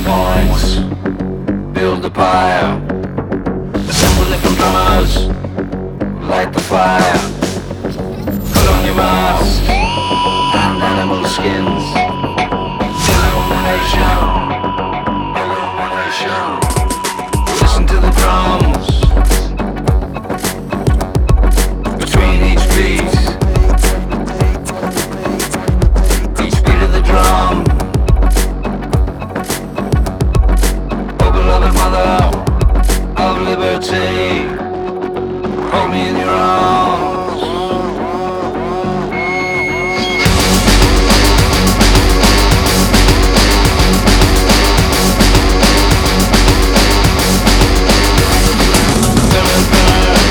points, build the pyre, assemble different drummers, light the fire, put on your mask and animal skins, illumination, illumination, listen to the drums, between each beat, each beat of the drum. Beloved mother of liberty, hold me in your arms.